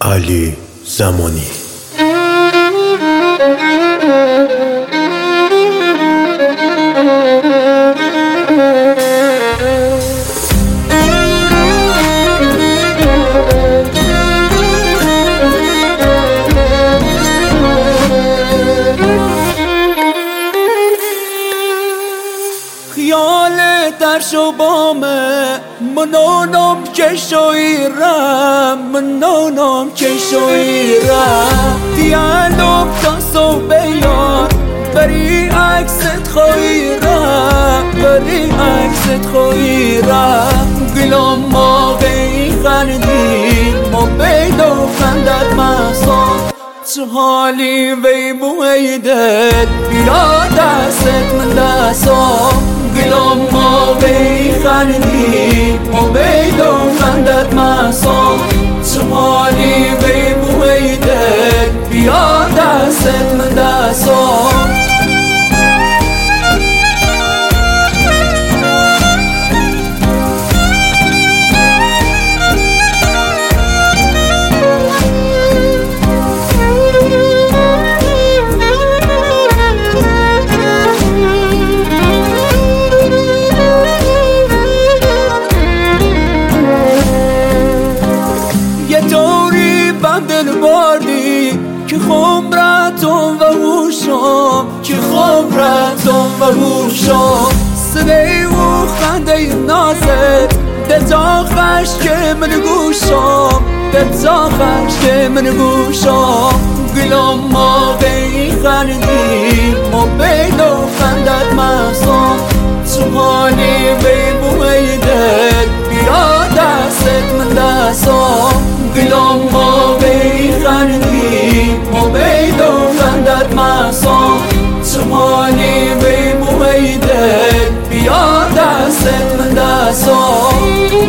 علی زمانی. خیال در شبامه منونم که شویرم منونم که شویرم دیالوگ تا صبح یار بری عکست خویرم بری عکست خویرم گلم موقعی خندی موبیل و خندت محصان چه حالی وی بویدت بیا دستت من دستم گلم موقعی خندی موبیل و خندت محصان چه حالی وی بویدت بیا دستت من دستم دل بردی که خمرتون و هوشم که خمرتون و هوشم صدای و خنده نازت دتا خشک من گوشم دتا خشک من گوشم گلم موقعی خندی موبیل و خندت محصان چه حالی وی بویدت بیا دستت من دستم گلم موقعی خندی موبیل و خندت محصان چه حالی وی بویدت بیا دستت من دستم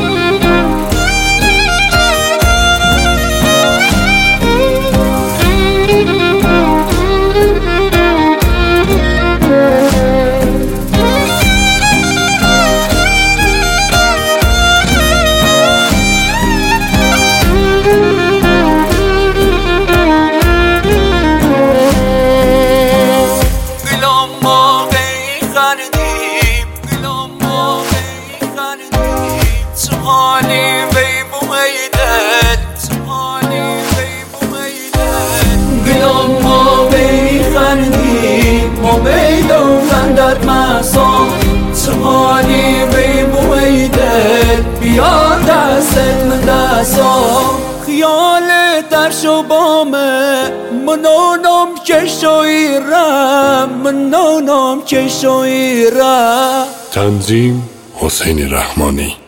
چه حالی وی بویدت چه حالی وی بویدت گلم موقعی خندی موبیل و خندت محصان چه حالی وی بویدت بیا دستت من دستم خیال در شبامه منونم که شویرم منونم که شویرم. تنظیم حسین رحمانی.